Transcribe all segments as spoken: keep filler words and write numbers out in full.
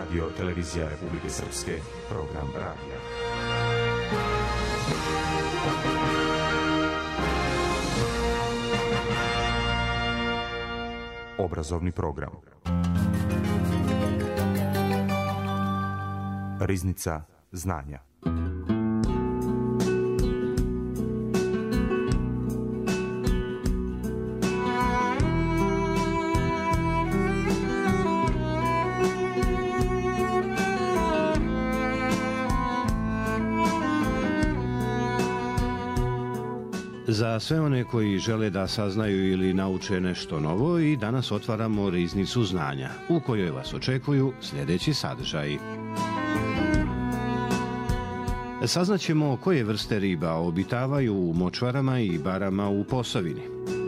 Radio Televizija Republike Srpske, program radija. Obrazovni program. Riznica znanja. Za sve one koji žele da saznaju ili nauče nešto novo, i danas otvaramo Riznicu znanja, u kojoj vas očekuju sljedeći sadržaji. Saznaćemo koje vrste riba obitavaju u močvarama i barama u Posavini.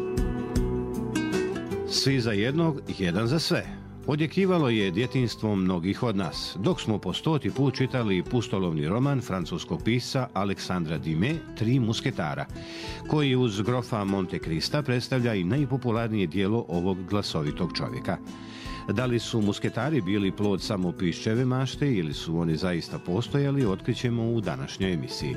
Svi za jednog, jedan za sve. Odjekivalo je djetinjstvo mnogih od nas, dok smo po stoti put čitali pustolovni roman francuskog pisca Aleksandra Dumas Tri musketara, koji uz grofa Monte Crista predstavlja i najpopularnije dijelo ovog glasovitog čovjeka. Da li su musketari bili plod samo Piščeve mašte ili su oni zaista postojali, otkrićemo u današnjoj emisiji.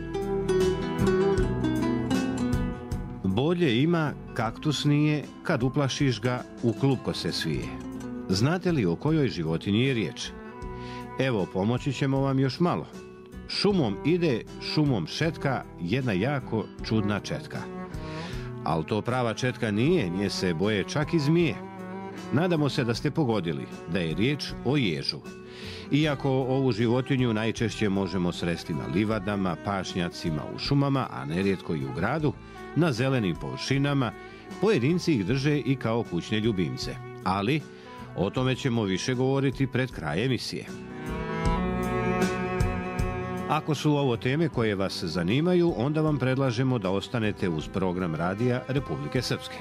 Bolje ima, kaktus nije, kad uplašiš ga, u klupko se svije. Znate li o kojoj životinji je riječ? Evo, pomoći ćemo vam još malo. Šumom ide, šumom šetka, jedna jako čudna četka. Ali to prava četka nije, nje se boje čak i zmije. Nadamo se da ste pogodili da je riječ o ježu. Iako ovu životinju najčešće možemo sresti na livadama, pašnjacima, u šumama, a nerijetko i u gradu, na zelenim površinama, pojedinci ih drže i kao kućne ljubimce. Ali o tome ćemo više govoriti pred kraj emisije. Ako su ovo teme koje vas zanimaju, onda vam predlažemo da ostanete uz program radija Republike Srpske.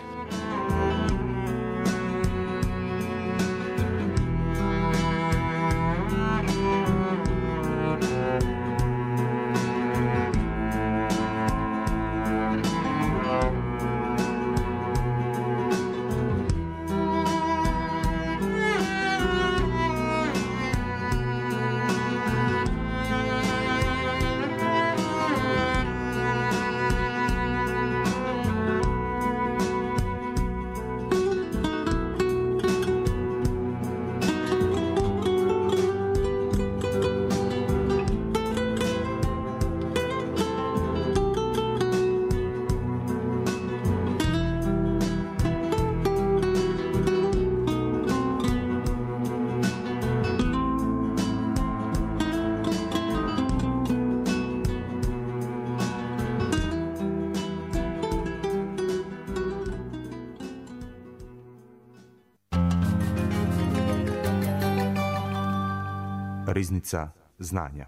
Riznica znanja.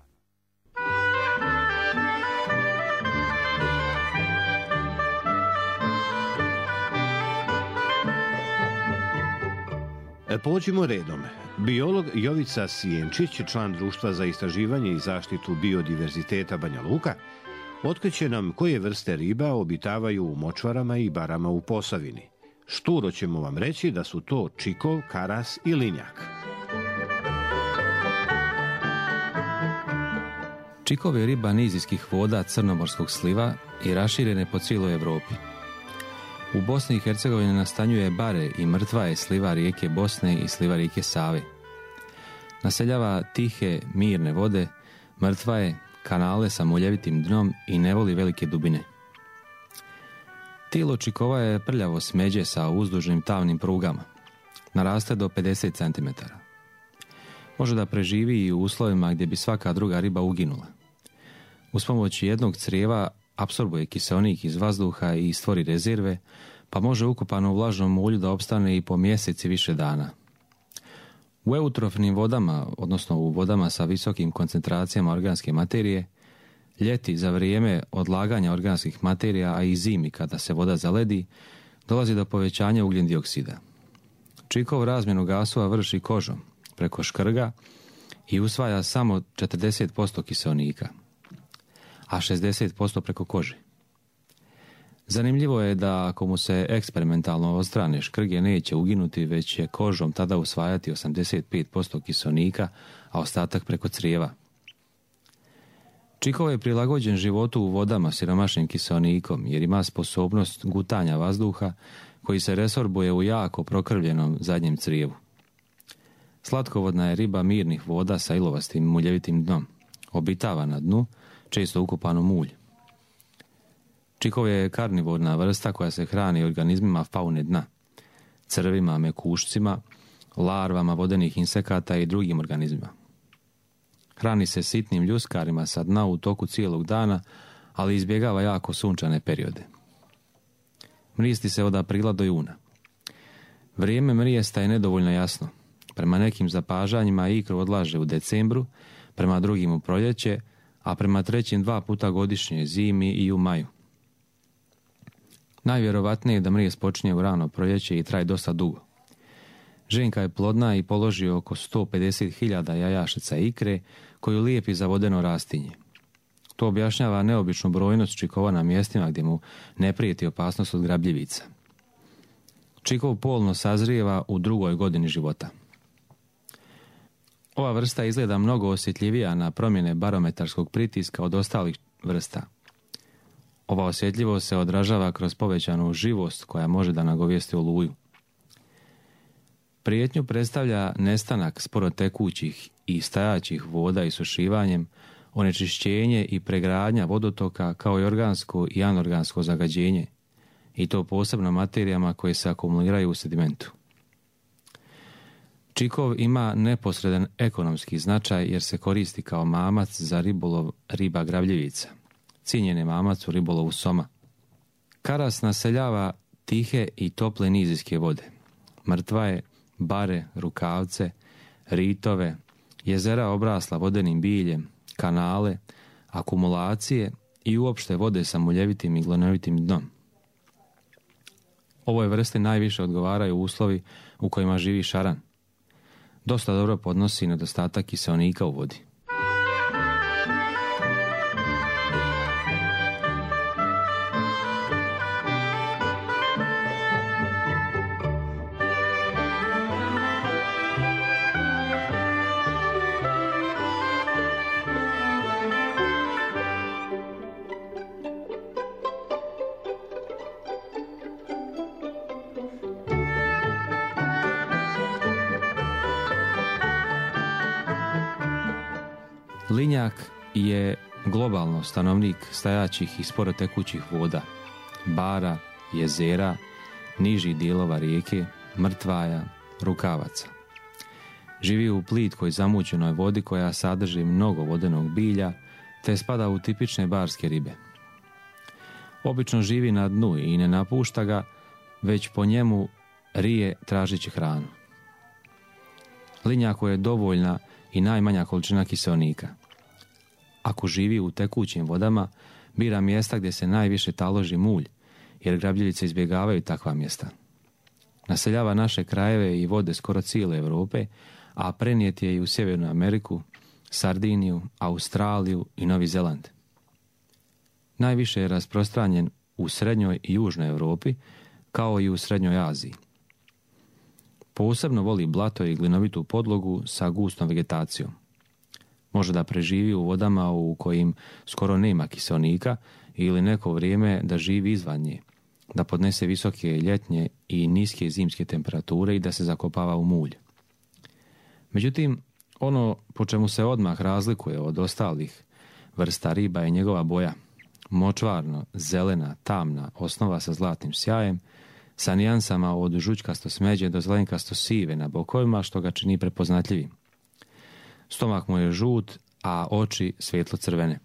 Pođimo redom. Biolog Jovica Sjenčić, član Društva za istraživanje i zaštitu biodiverziteta Banja Luka, otkriće nam koje vrste riba obitavaju u močvarama i barama u Posavini. Šturo ćemo vam reći da su to čikov, karas i linjak. Čikov je riba nizijskih voda crnomorskog sliva i raširene po cijeloj Europi. U Bosni i Hercegovini nastanjuje bare i mrtvaje sliva rijeke Bosne i sliva rijeke Save. Naseljava tihe, mirne vode, mrtvaje, kanale sa muljevitim dnom i ne voli velike dubine. Tijelo čikova je prljavo smeđe sa uzdužnim tavnim prugama. Naraste do pedeset centimetara. Može da preživi i u uslovima gdje bi svaka druga riba uginula. Uz pomoć jednog crijeva apsorbuje kiseonik iz vazduha i stvori rezerve, pa može ukupano u vlažnom ulju da opstane i po mjesec i više dana. U eutrofnim vodama, odnosno u vodama sa visokim koncentracijama organske materije, ljeti za vrijeme odlaganja organskih materija, a i zimi kada se voda zaledi, dolazi do povećanja ugljen dioksida. Čikov razmjenu gasova vrši kožom, preko škrga, i usvaja samo četrdeset posto kiseonika, a šezdeset posto preko kože. Zanimljivo je da ako mu se eksperimentalno odstrane škrge neće uginuti, već će kožom tada usvajati osamdeset pet posto kiselnika, a ostatak preko crijeva. Čikov je prilagođen životu u vodama siromašnim kiselnikom jer ima sposobnost gutanja vazduha koji se resorbuje u jako prokrvljenom zadnjem crijevu. Slatkovodna je riba mirnih voda sa ilovastim muljevitim dnom. Obitava na dnu, često ukopano mulj. Čikov je karnivorna vrsta koja se hrani organizmima faune dna, crvima, mekušcima, larvama vodenih insekata i drugim organizmima. Hrani se sitnim ljuskarima sa dna u toku cijelog dana, ali izbjegava jako sunčane periode. Mristi se od aprila do juna. Vrijeme mrijesta je nedovoljno jasno. Prema nekim zapažanjima ikru odlaže u decembru, prema drugim u proljeće, a prema trećim dva puta godišnje, zimi i u maju. Najvjerovatnije je da mrijest počinje u rano proljeće i traje dosta dugo. Ženka je plodna i položi oko sto pedeset hiljada jajašica ikre koju lijepi za vodeno rastinje. To objašnjava neobičnu brojnost čikova na mjestima gdje mu ne prijeti opasnost od grabljivica. Čikov polno sazrijeva u drugoj godini života. Ova vrsta izgleda mnogo osjetljivija na promjene barometarskog pritiska od ostalih vrsta. Ova osjetljivost se odražava kroz povećanu živost koja može da nagovijesti oluju. Prijetnju predstavlja nestanak sporotekućih i stajaćih voda isušivanjem, onečišćenje i pregradnja vodotoka kao i organsko i anorgansko zagađenje, i to posebno materijama koje se akumuliraju u sedimentu. Čikov ima neposredan ekonomski značaj jer se koristi kao mamac za ribolov riba grabljivica. Cijenjen je mamac u ribolovu soma. Karas naseljava tihe i tople nizijske vode. Mrtvaje, bare, rukavce, ritove, jezera obrasla vodenim biljem, kanale, akumulacije i uopšte vode sa muljevitim i glinovitim dnom. Ovoj vrsti najviše odgovaraju uslovi u kojima živi šaran. Dosta dobro podnosi nedostatak kiselnika u vodi. Linjak je globalno stanovnik stajaćih i sporotekućih voda, bara, jezera, nižih dijelova rijeke, mrtvaja, rukavaca. Živi u plitkoj zamućenoj vodi koja sadrži mnogo vodenog bilja, te spada u tipične barske ribe. Obično živi na dnu i ne napušta ga, već po njemu rije tražeći hranu. Linjaku je dovoljna i najmanja količina kiselnika. Ako živi u tekućim vodama, bira mjesta gdje se najviše taloži mulj, jer grabljivice izbjegavaju takva mjesta. Naseljava naše krajeve i vode skoro cijele Europe, a prenijet je i u Sjevernu Ameriku, Sardiniju, Australiju i Novi Zeland. Najviše je rasprostranjen u Srednjoj i Južnoj Europi, kao i u Srednjoj Aziji. Posebno voli blato i glinovitu podlogu sa gustom vegetacijom. Može da preživi u vodama u kojim skoro nema kiselnika ili neko vrijeme da živi izvan nje, da podnese visoke ljetnje i niske zimske temperature i da se zakopava u mulj. Međutim, ono po čemu se odmah razlikuje od ostalih vrsta riba je njegova boja. Močvarno, zelena, tamna, osnova sa zlatnim sjajem, sa nijansama od žućkasto smeđe do zelenkasto sive na bokovima, što ga čini prepoznatljivim. Stomak mu je žut, a oči svjetlo crvene.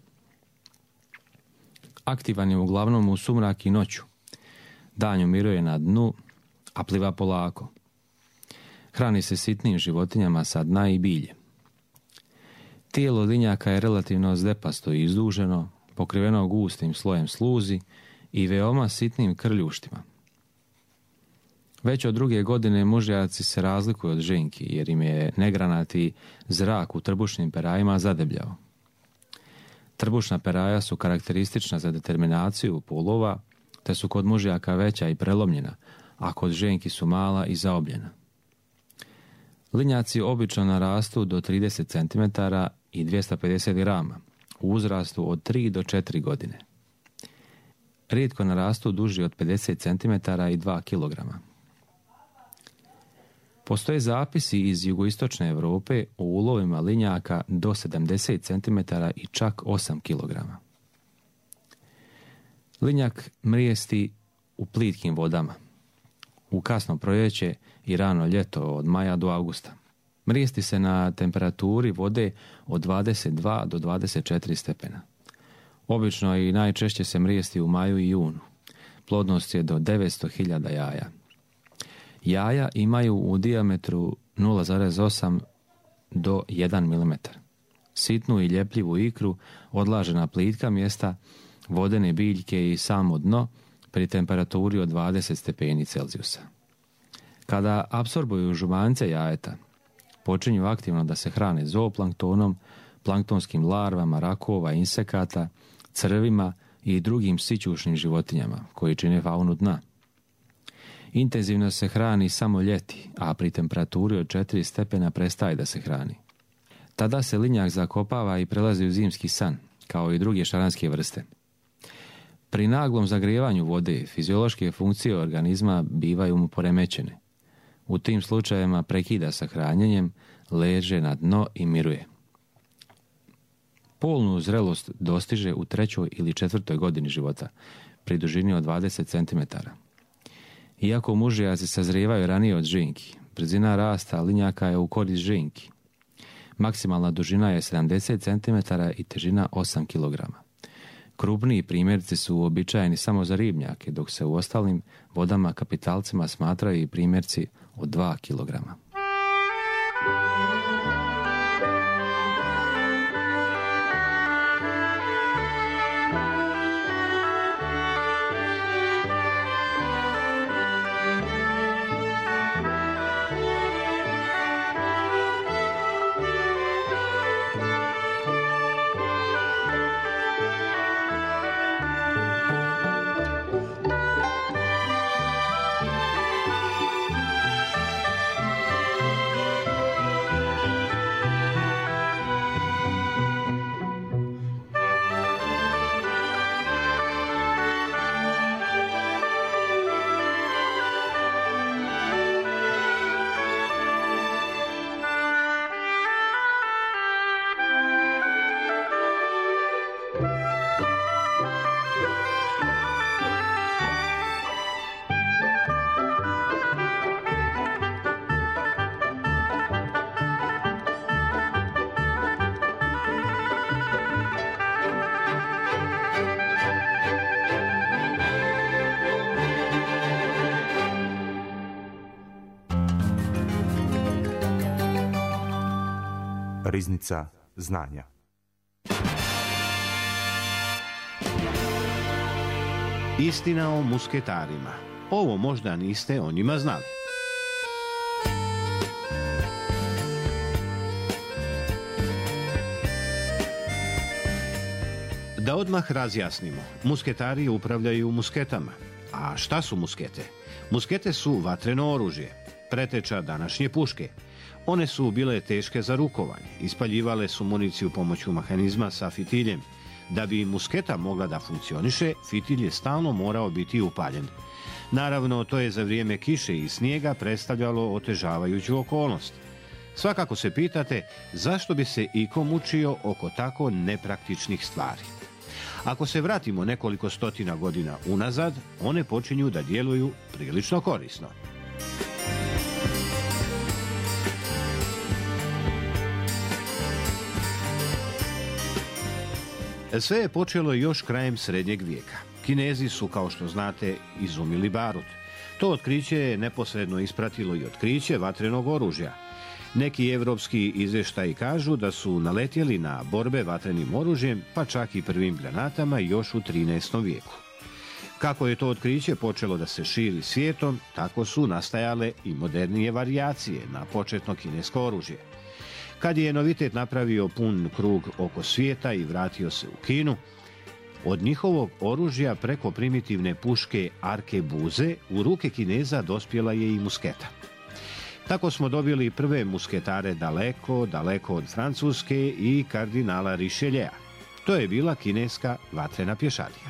Aktivan je uglavnom u sumrak i noću. Danju miruje na dnu, a pliva polako. Hrani se sitnim životinjama sa dna i biljem. Tijelo linjaka je relativno zdepasto i izduženo, pokriveno gustim slojem sluzi i veoma sitnim krljuštima. Već od druge godine mužjaci se razlikuju od ženki, jer im je negranati zrak u trbušnim perajima zadebljao. Trbušna peraja su karakteristična za determinaciju polova, te su kod mužjaka veća i prelomljena, a kod ženki su mala i zaobljena. Linjaci obično narastu do trideset centimetara i dvjesto pedeset grama, u uzrastu od tri do četiri godine. Rijetko narastu duži od pedeset centimetara i dva kilograma. Postoje zapisi iz jugoistočne Europe o ulovima linjaka do sedamdeset centimetara i čak osam kilograma. Linjak mrijesti u plitkim vodama, u kasno proljeće i rano ljeto od maja do augusta. Mrijesti se na temperaturi vode od dvadeset dva do dvadeset četiri stepena. Obično i najčešće se mrijesti u maju i junu. Plodnost je do devetsto hiljada jaja. Jaja imaju u dijametru nula zarez osam do jedan milimetar. Sitnu i ljepljivu ikru odlaže na plitka mjesta, vodene biljke i samo dno pri temperaturi od dvadeset stepeni Celzijusa. Kada apsorbuju žumance jajeta, počinju aktivno da se hrane zooplanktonom, planktonskim larvama, rakova, insekata, crvima i drugim sićušnim životinjama koji čine faunu dna. Intenzivno se hrani samo ljeti, a pri temperaturi od četiri stepena prestaje da se hrani. Tada se linjak zakopava i prelazi u zimski san, kao i druge šaranske vrste. Pri naglom zagrijevanju vode, fiziološke funkcije organizma bivaju mu poremećene. U tim slučajevima prekida sa hranjenjem, leže na dno i miruje. Polnu zrelost dostiže u trećoj ili četvrtoj godini života, pri dužini od dvadeset centimetara. Iako mužjaci sazrijevaju ranije od ženki, brzina rasta linjaka je u korist ženki. Maksimalna dužina je sedamdeset centimetara i težina osam kilograma. Krupniji primjerci su uobičajeni samo za ribnjake, dok se u ostalim vodama kapitalcima smatraju i primjerci od dva kilograma. Riznica znanja. Istina o musketarima. Ovo možda niste o njima znali. Da odmah razjasnimo, musketari upravljaju musketama. A šta su muskete? Muskete su vatreno oružje, preteča današnje puške. One su bile teške za rukovanje, ispaljivale su municiju pomoću mehanizma sa fitiljem. Da bi musketa mogla da funkcioniše, fitilj je stalno morao biti upaljen. Naravno, to je za vrijeme kiše i snijega predstavljalo otežavajuću okolnost. Svakako se pitate zašto bi se iko mučio oko tako nepraktičnih stvari. Ako se vratimo nekoliko stotina godina unazad, one počinju da djeluju prilično korisno. Sve je počelo još krajem srednjeg vijeka. Kinezi su, kao što znate, izumili barut. To otkriće je neposredno ispratilo i otkriće vatrenog oružja. Neki evropski izvještaji kažu da su naletjeli na borbe vatrenim oružjem, pa čak i prvim granatama još u trinaestom vijeku. Kako je to otkriće počelo da se širi svijetom, tako su nastajale i modernije varijacije na početno kinesko oružje. Kad je novitet napravio pun krug oko svijeta i vratio se u Kinu, Od njihovog oružja preko primitivne puške arkebuze u ruke Kineza dospjela je i musketa. Tako smo dobili prve musketare daleko, daleko od Francuske i kardinala Richelieu. To je bila kineska vatrena pješadija.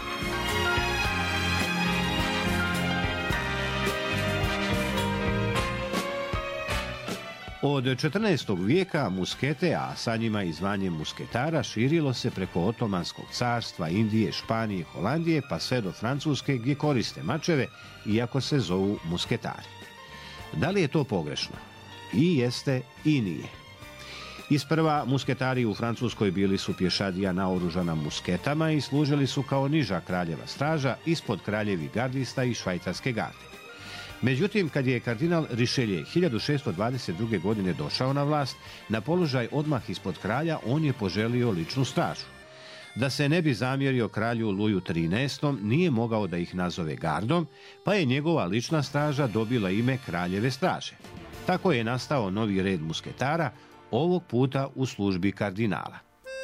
Od četrnaestog vijeka muskete, a sa njima i zvanje musketara, širilo se preko Otomanskog carstva, Indije, Španije, Holandije, pa sve do Francuske gdje koriste mačeve, iako se zovu musketari. Da li je to pogrešno? I jeste i nije. Isprva musketari u Francuskoj bili su pješadija naoružana musketama i služili su kao niža kraljeva straža ispod kraljevi gardista i švajcarske garde. Međutim, kad je kardinal Richelieu hiljadu šeststo dvadeset druge. godine došao na vlast, na položaj odmah ispod kralja on je poželio ličnu stražu. Da se ne bi zamjerio kralju Luju trinaestom. nije mogao da ih nazove gardom, pa je njegova lična straža dobila ime kraljeve straže. Tako je nastao novi red musketara, ovog puta u službi kardinala.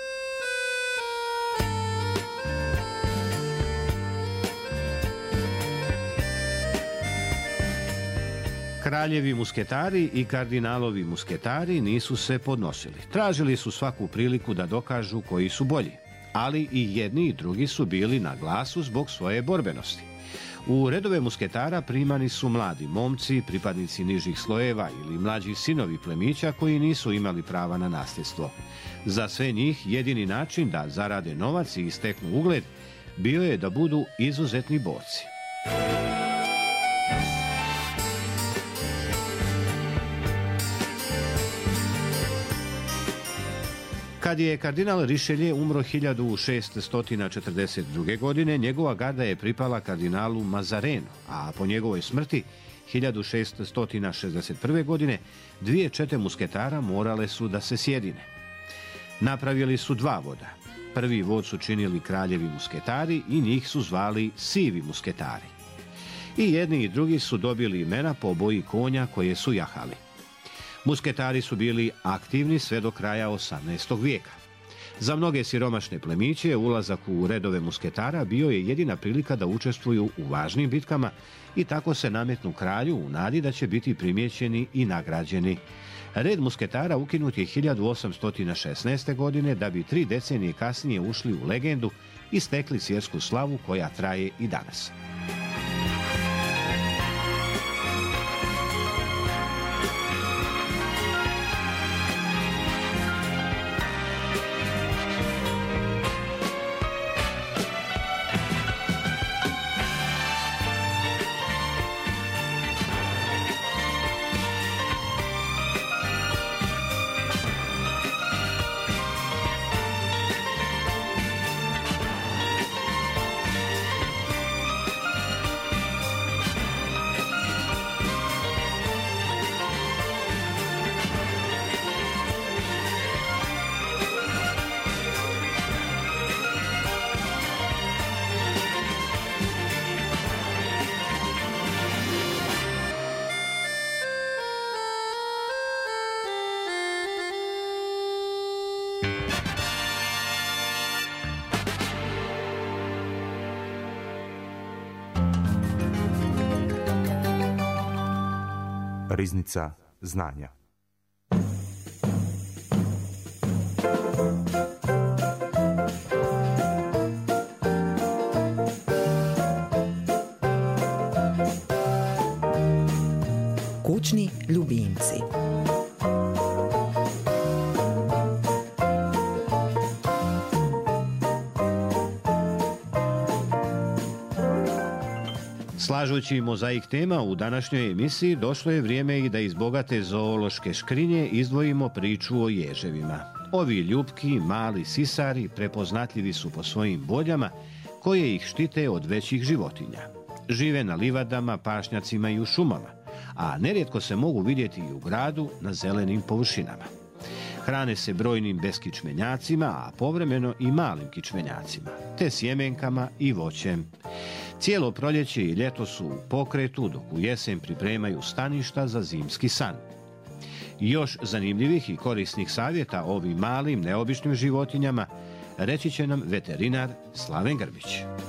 Kraljevi musketari i kardinalovi musketari nisu se podnosili. Tražili su svaku priliku da dokažu koji su bolji, ali i jedni i drugi su bili na glasu zbog svoje borbenosti. U redove musketara primani su mladi momci, pripadnici nižih slojeva ili mlađi sinovi plemića koji nisu imali prava na nasljedstvo. Za sve njih jedini način da zarade novac i steknu ugled bio je da budu izuzetni borci. Kad je kardinal Richelieu umro hiljadu šeststo četrdeset druge. godine, njegova garda je pripala kardinalu Mazarenu, a po njegovoj smrti hiljadu šeststo šezdeset prve. godine dvije čete musketara morale su da se sjedine. Napravili su dva voda. Prvi vod su činili kraljevi musketari i njih su zvali sivi musketari. I jedni i drugi su dobili imena po boji konja koje su jahali. Musketari su bili aktivni sve do kraja osamnaestog vijeka. Za mnoge siromašne plemiće ulazak u redove musketara bio je jedina prilika da učestvuju u važnim bitkama i tako se nametnu kralju u nadi da će biti primijećeni i nagrađeni. Red musketara ukinut je hiljadu osamsto šesnaeste. godine da bi tri decenije kasnije ušli u legendu i stekli svjetsku slavu koja traje i danas. Riznica znanja. Kućni ljubimci. Slažući mozaik tema u današnjoj emisiji, došlo je vrijeme i da iz bogate zoološke škrinje izdvojimo priču o ježevima. Ovi ljupki, mali sisari prepoznatljivi su po svojim boljama koje ih štite od većih životinja. Žive na livadama, pašnjacima i u šumama, a nerijetko se mogu vidjeti i u gradu na zelenim površinama. Hrane se brojnim beskičmenjacima, a povremeno i malim kičmenjacima, te sjemenkama i voćem. Cijelo proljeće i ljeto su u pokretu, dok u jesen pripremaju staništa za zimski san. Još zanimljivih i korisnih savjeta ovim malim, neobičnim životinjama reći će nam veterinar Slaven Grbić.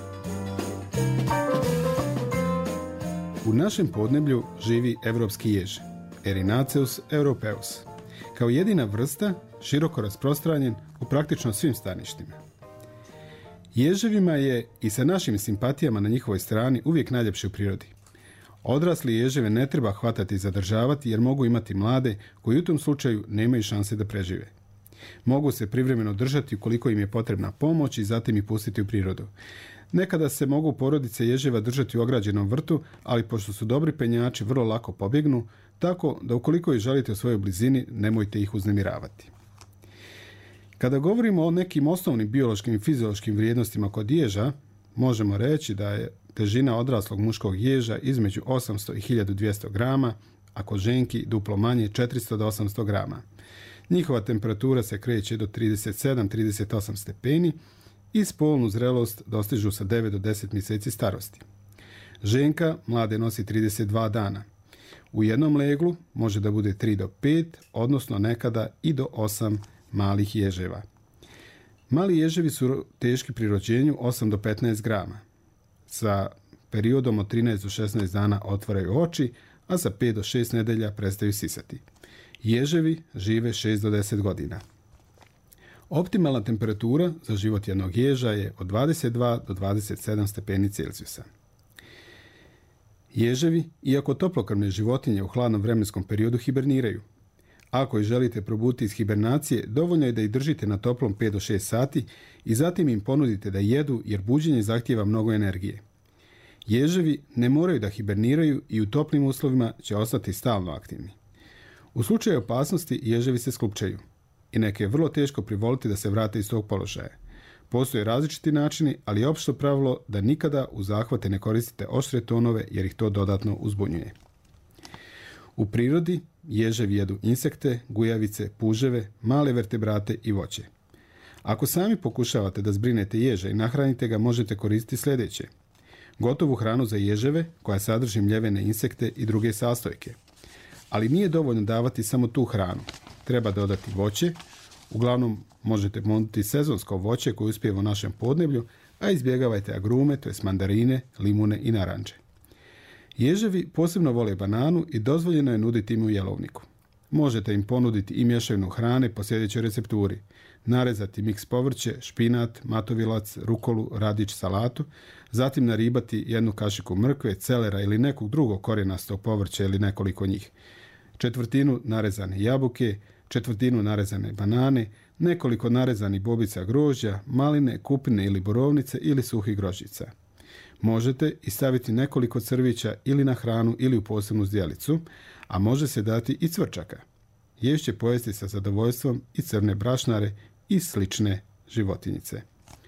U našem podneblju živi evropski jež, Erinaceus europeus, kao jedina vrsta široko rasprostranjen u praktično svim staništima. Ježevima je i sa našim simpatijama na njihovoj strani uvijek najljepše u prirodi. Odrasli ježeve ne treba hvatati i zadržavati jer mogu imati mlade koji u tom slučaju nemaju šanse da prežive. Mogu se privremeno držati ukoliko im je potrebna pomoć i zatim ih pustiti u prirodu. Nekada se mogu porodice ježeva držati u ograđenom vrtu, ali pošto su dobri penjači vrlo lako pobjegnu, tako da ukoliko ih želite u svojoj blizini, nemojte ih uznemiravati. Kada govorimo o nekim osnovnim biološkim i fiziološkim vrijednostima kod ježa, možemo reći da je težina odraslog muškog ježa između osamsto i hiljadu dvjesto grama, a kod ženki duplo manje četiristo do osamsto grama. Njihova temperatura se kreće do trideset sedam do trideset osam stepeni i spolnu zrelost dostižu sa devet do deset mjeseci starosti. Ženka mlade nosi trideset dva dana. U jednom leglu može da bude tri do pet, odnosno nekada i do osam malih ježeva. Mali ježevi su teški pri rođenju osam do petnaest grama. Sa periodom od trinaest do šesnaest dana otvaraju oči, a za pet do šest nedelja prestaju sisati. Ježevi žive šest do deset godina. Optimalna temperatura za život jednog ježa je od dvadeset dva do dvadeset sedam stepeni Celzijusa. Ježevi, iako toplokrvne životinje u hladnom vremenskom periodu hiberniraju. Ako ih želite probuditi iz hibernacije, dovoljno je da ih držite na toplom pet do šest sati i zatim im ponudite da jedu jer buđenje zahtijeva mnogo energije. Ježevi ne moraju da hiberniraju i u toplim uslovima će ostati stalno aktivni. U slučaju opasnosti ježevi se sklupčaju i neke je vrlo teško privoliti da se vrate iz tog položaja. Postoje različiti načini, ali je opšto pravilo da nikada u zahvate ne koristite oštre tonove jer ih to dodatno uzbunjuje. U prirodi ježevi jedu insekte, gujavice, puževe, male vertebrate i voće. Ako sami pokušavate da zbrinete ježa i nahranite ga, možete koristiti sljedeće. Gotovu hranu za ježeve koja sadrži mljevene insekte i druge sastojke. Ali nije dovoljno davati samo tu hranu. Treba dodati voće, uglavnom možete ponuditi sezonsko voće koje uspijeva u našem podneblju, a izbjegavajte agrume, to jest mandarine, limune i naranče. Ježevi posebno vole bananu i dozvoljeno je nuditi im u jelovniku. Možete im ponuditi i mješavinu hrane po sljedećoj recepturi. Narezati miks povrće, špinat, matovilac, rukolu, radić, salatu, zatim naribati jednu kašiku mrkve, celera ili nekog drugog korijenastog povrća ili nekoliko njih. Četvrtinu narezane jabuke, četvrtinu narezane banane, nekoliko narezanih bobica grožđa, maline, kupine ili borovnice ili suhih grožđica. Možete i staviti nekoliko crvića ili na hranu ili u posebnu zdjelicu, a može se dati i cvrčaka. Jež će pojesti sa zadovoljstvom i crne brašnare i slične životinjice.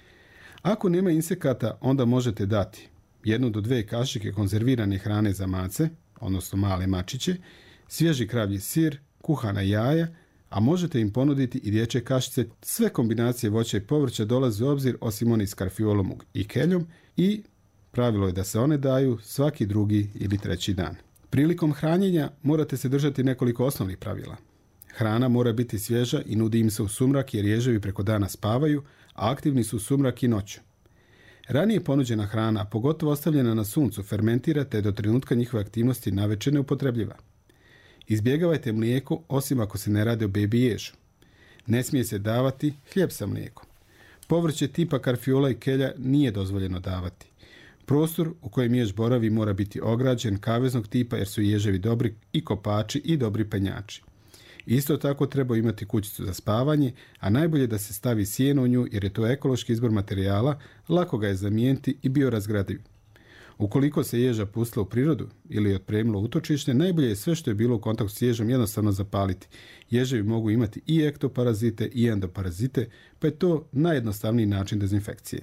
Ako nema insekata, onda možete dati jednu do dve kašike konzervirane hrane za mace, odnosno male mačiće, svježi kravlji sir, kuhana jaja, a možete im ponuditi i dječje kašice. Sve kombinacije voća i povrća dolaze u obzir osim oni s karfiolom i keljom i pravilo je da se one daju svaki drugi ili treći dan. Prilikom hranjenja morate se držati nekoliko osnovnih pravila. Hrana mora biti svježa i nudi im se u sumrak jer ježevi preko dana spavaju, a aktivni su u sumrak i noću. Ranije ponuđena hrana, pogotovo ostavljena na suncu, fermentira te do trenutka njihove aktivnosti navečer neupotrebljiva. Izbjegavajte mlijeko osim ako se ne radi o bebi ježu. Ne smije se davati hljeb sa mlijekom. Povrće tipa karfiola i kelja nije dozvoljeno davati. Prostor u kojem jež boravi mora biti ograđen, kaveznog tipa jer su ježevi dobri i kopači i dobri penjači. Isto tako treba imati kućicu za spavanje, a najbolje da se stavi sjeno u nju jer je to ekološki izbor materijala, lako ga je zamijeniti i biorazgradiv. Ukoliko se ježa pustila u prirodu ili je otpremilo utočište, najbolje je sve što je bilo u kontaktu s ježom jednostavno zapaliti. Ježevi mogu imati i ektoparazite i endoparazite, pa je to najjednostavniji način dezinfekcije.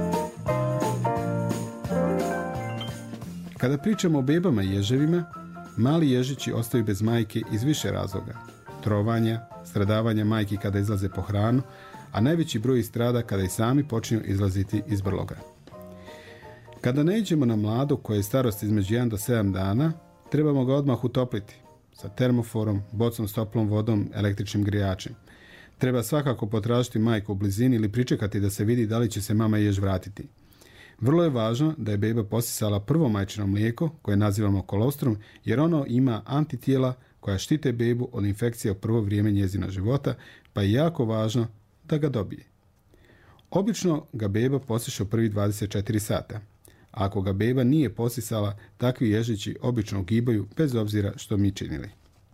Kada pričamo o bebama i ježevima, Mali ježići ostaju bez majke iz više razloga. Trovanja, stradavanja majki kada izlaze po hranu, a najveći broj strada kada i sami počinju izlaziti iz brloga. Kada naiđemo na mlado koje je starost između jedan do sedam dana, trebamo ga odmah utopliti sa termoforom, bocom s toplom vodom, električnim grijačem. Treba svakako potražiti majku u blizini ili pričekati da se vidi da li će se mama jež vratiti. Vrlo je važno da je beba posisala prvo majčino mlijeko, koje nazivamo kolostrum, jer ono ima antitijela koja štite bebu od infekcija u prvo vrijeme njezina života, pa je jako važno da ga dobije. Obično ga beba posiše u prvi dvadeset četiri sata. A ako ga beba nije posisala, takvi ježići obično ugibaju bez obzira što mi činili.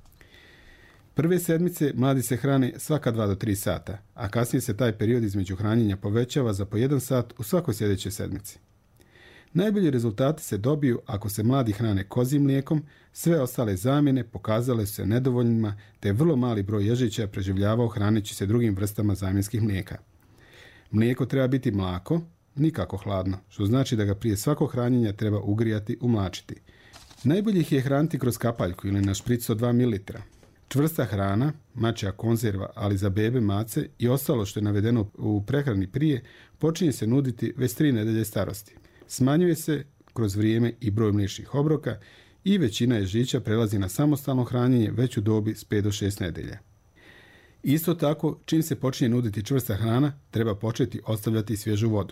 Prve sedmice mladi se hrane svaka dva do tri sata, a kasnije se taj period između hranjenja povećava za po jedan sat u svakoj sljedećoj sedmici. Najbolji rezultati se dobiju ako se mladi hrane kozjim mlijekom, sve ostale zamjene pokazale su se nedovoljnima, te je vrlo mali broj ježića preživljavao hraneći se drugim vrstama zamjenskih mlijeka. Mlijeko treba biti mlako, nikako hladno, što znači da ga prije svakog hranjenja treba ugrijati, umlačiti. Najbolje ih je hraniti kroz kapaljku ili na špricu od dva mililitra. Čvrsta hrana, mačja konzerva, ali za bebe, mace i ostalo što je navedeno u prehrani prije, počinje se nuditi već tri nedelje starosti. Smanjuje se kroz vrijeme i broj mliječnih obroka i većina ježića prelazi na samostalno hranjenje već u dobi s pet do šest nedelja. Isto tako, čim se počinje nuditi čvrsta hrana, treba početi ostavljati svježu vodu.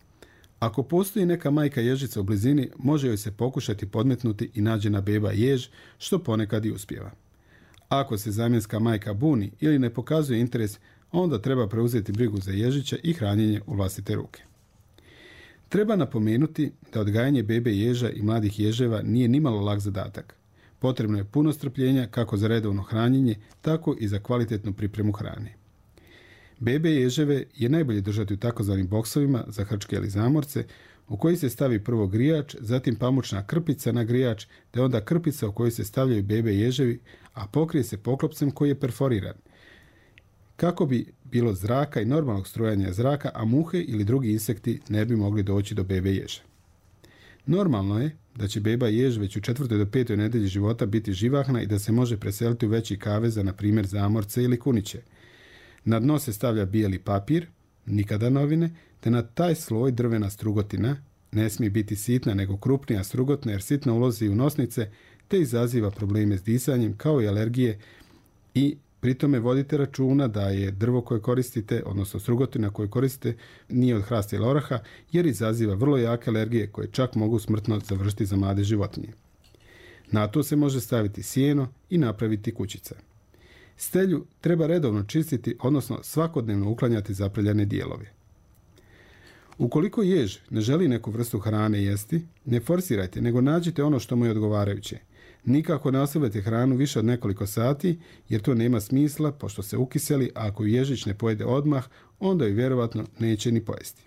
Ako postoji neka majka ježica u blizini, može joj se pokušati podmetnuti i nađena beba jež, što ponekad i uspijeva. Ako se zamjenska majka buni ili ne pokazuje interes, onda treba preuzeti brigu za ježića i hranjenje u vlastite ruke. Treba napomenuti da odgajanje bebe ježa i mladih ježeva nije nimalo lak zadatak. Potrebno je puno strpljenja kako za redovno hranjenje, tako i za kvalitetnu pripremu hrane. Bebe ježeve je najbolje držati u takozvanim boksovima za hrčke ili zamorce, u koji se stavi prvo grijač, zatim pamučna krpica na grijač, te onda krpica u kojoj se stavljaju bebe ježevi, a pokrije se poklopcem koji je perforiran, kako bi bilo zraka i normalnog strujanja zraka, a muhe ili drugi insekti ne bi mogli doći do bebe ježa. Normalno je da će beba jež već u četvrtoj do petoj nedelji života biti živahna i da se može preseliti u veći kavez za, na primjer, zamorce ili kuniće. Na dno se stavlja bijeli papir, nikada novine, te na taj sloj drvena strugotina, ne smije biti sitna nego krupnija strugotna jer sitna ulazi u nosnice te izaziva probleme s disanjem kao i alergije i pri tome vodite računa da je drvo koje koristite, odnosno strugotina koju koristite, nije od hrasta ili oraha jer izaziva vrlo jake alergije koje čak mogu smrtno završiti za mlade životinje. Na to se može staviti sjeno i napraviti kućica. Stelju treba redovno čistiti, odnosno svakodnevno uklanjati zaprljane dijelove. Ukoliko jež ne želi neku vrstu hrane jesti, ne forsirajte, nego nađite ono što mu je odgovarajuće. Nikako ne ostavljate hranu više od nekoliko sati, jer to nema smisla, pošto se ukiseli, a ako ježić ne pojede odmah, onda ju vjerovatno neće ni pojesti.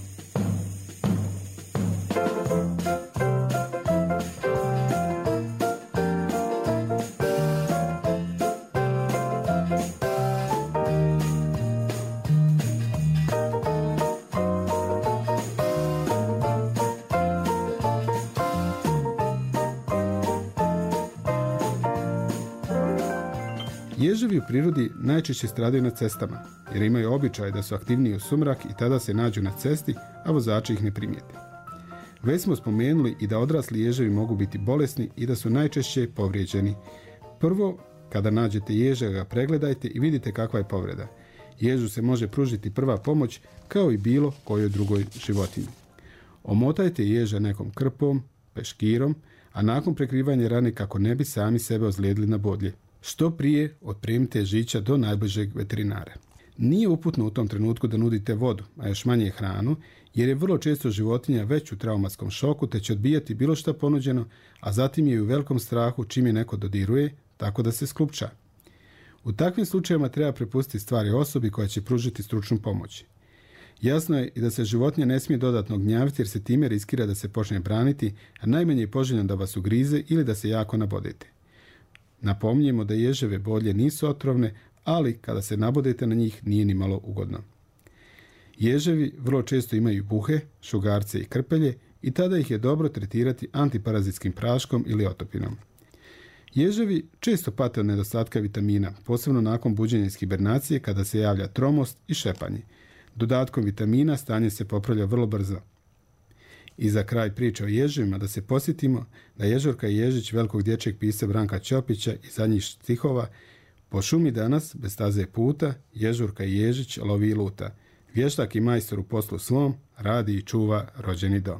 Ježevi u prirodi najčešće stradaju na cestama, jer imaju običaj da su aktivniji u sumrak i tada se nađu na cesti, a vozači ih ne primijete. Već smo spomenuli i da odrasli ježevi mogu biti bolesni i da su najčešće povrijeđeni. Prvo, kada nađete ježa, ga pregledajte i vidite kakva je povreda. Ježu se može pružiti prva pomoć kao i bilo kojoj drugoj životinji. Omotajte ježa nekom krpom, peškirom, a nakon prekrivanja rane kako ne bi sami sebe ozlijedili na bodlje. Što prije otpremite ježića do najbližeg veterinara. Nije uputno u tom trenutku da nudite vodu, a još manje hranu, jer je vrlo često životinja već u traumatskom šoku te će odbijati bilo što ponuđeno, a zatim je u velikom strahu čim je neko dodiruje, tako da se sklupča. U takvim slučajevima treba prepustiti stvari osobi koja će pružiti stručnu pomoć. Jasno je i da se životinja ne smije dodatno gnjaviti jer se time riskira da se počne braniti, a najmanje je poželjno da vas ugrize ili da se jako nabodete. Napominjemo da ježeve bodlje nisu otrovne, ali kada se nabodete na njih nije ni malo ugodno. Ježevi vrlo često imaju buhe, šugarce i krpelje i tada ih je dobro tretirati antiparazitskim praškom ili otopinom. Ježevi često pate od nedostatka vitamina, posebno nakon buđenja iz hibernacije kada se javlja tromost i šepanje. Dodatkom vitamina stanje se popravlja vrlo brzo. I za kraj priče o ježevima da se posjetimo da Ježorka i Ježić velikog dječjeg pisca Branka Ćopića i zadnjih stihova: po šumi danas, bez staze puta, Ježurka i Ježić lovi i luta. Vještak i majstor u poslu svom, radi i čuva rođeni dom.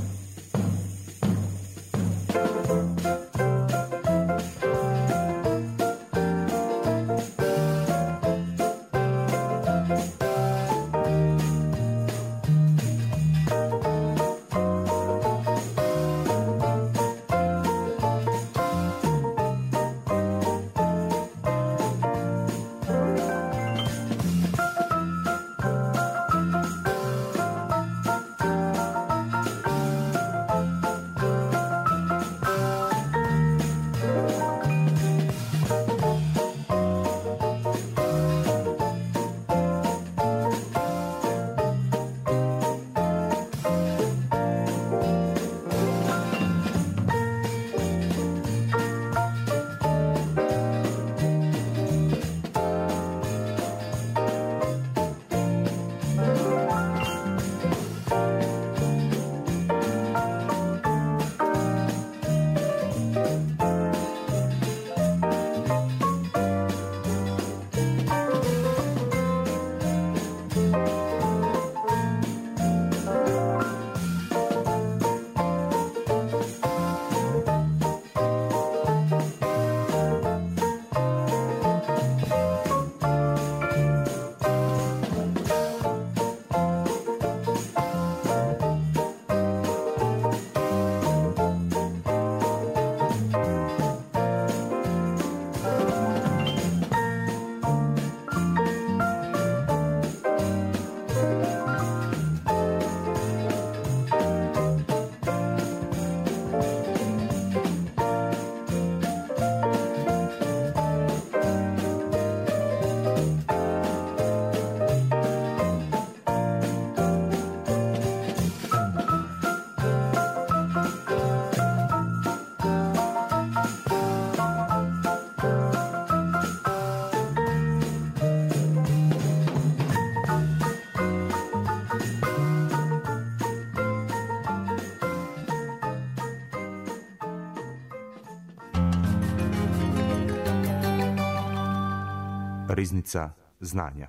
Riznica znanja.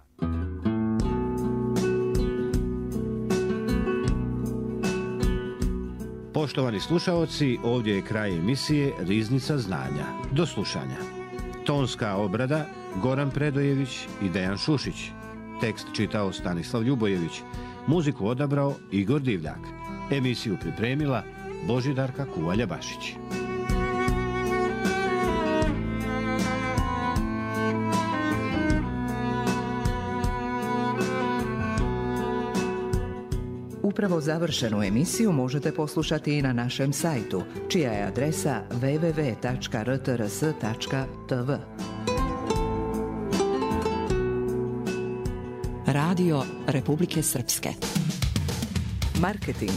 Poštovani slušaoci, ovdje je kraj emisije Riznica znanja. Do slušanja. Tonska obrada Goran Predojević i Dejan Šušić. Tekst čitao Stanislav Ljubojević. Muziku odabrao Igor Divljak. Emisiju pripremila Božidarka Kuvalja-Bašić. Upravo završenu emisiju možete poslušati i na našem sajtu, čija je adresa w w w tačka r t r s tačka t v. Radio Republike Srpske. Marketing.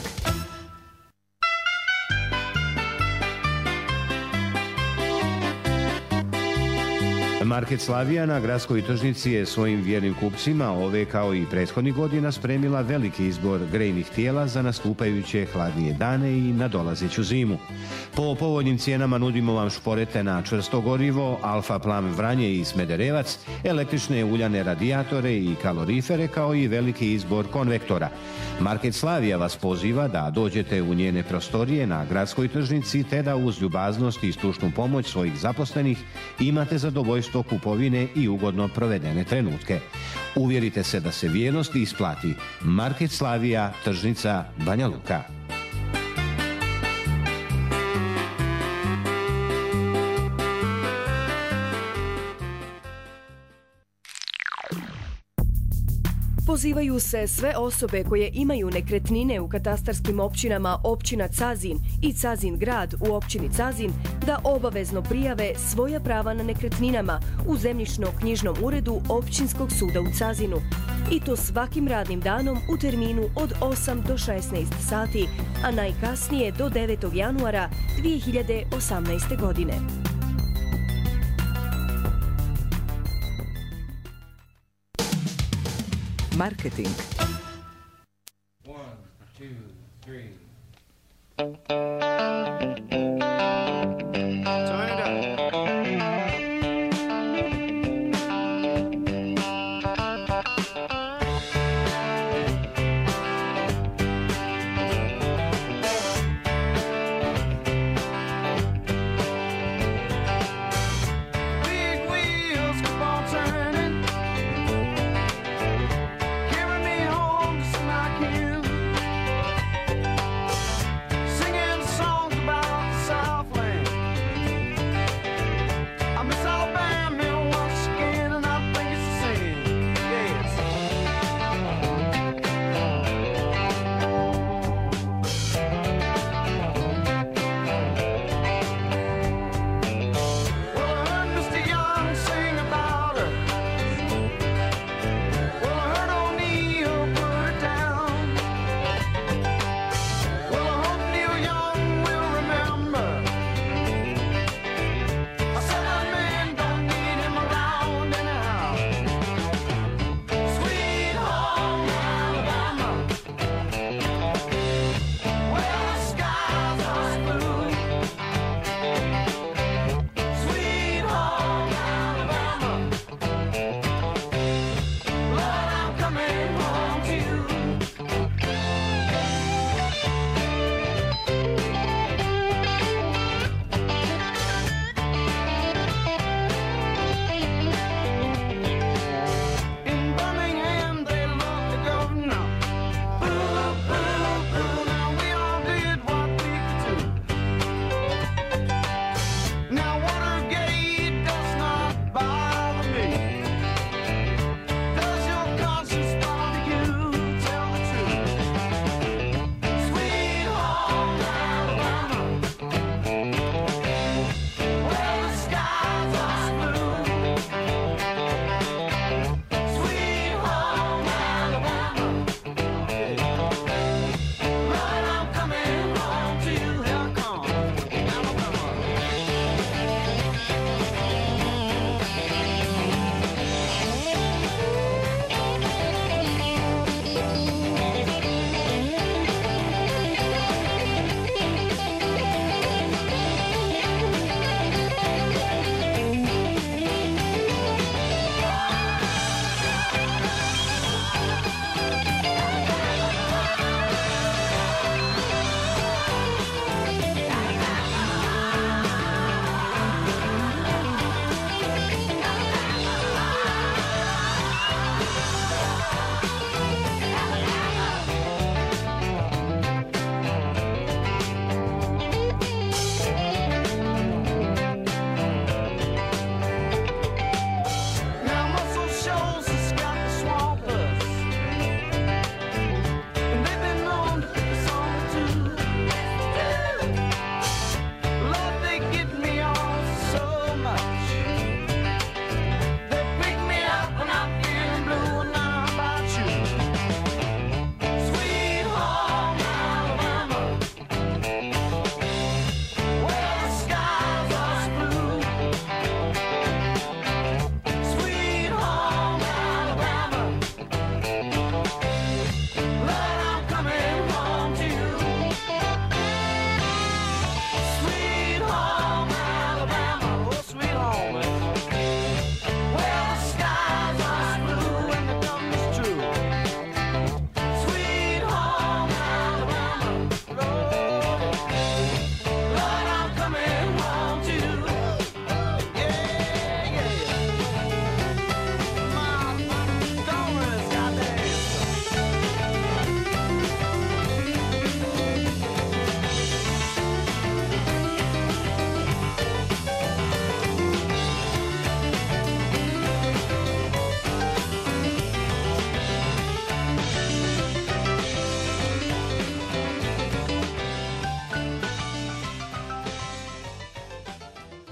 Market Slavija na gradskoj tržnici je svojim vjernim kupcima ove kao i prethodnih godina spremila veliki izbor grejnih tijela za nastupajuće hladnije dane i nadolazeću zimu. Po povoljnim cijenama nudimo vam šporete na čvrsto gorivo, Alfa Plam Vranje i Smederevac, električne uljane radijatore i kalorifere kao i veliki izbor konvektora. Market Slavija vas poziva da dođete u njene prostorije na gradskoj tržnici te da uz ljubaznost i stručnu pomoć svojih zaposlenih imate zadovoljstvo kupovine i ugodno provedene trenutke. Uvjerite se da se vjernost isplati. Market Slavija, tržnica Banja Luka. Pozivaju se sve osobe koje imaju nekretnine u katastarskim općinama općina Cazin i Cazin grad u općini Cazin da obavezno prijave svoja prava na nekretninama u zemljišno-knjižnom uredu općinskog suda u Cazinu. I to svakim radnim danom u terminu od osam do šesnaest sati, a najkasnije do devetog januara dvije hiljade osamnaeste. godine. Marketing. One, two, three.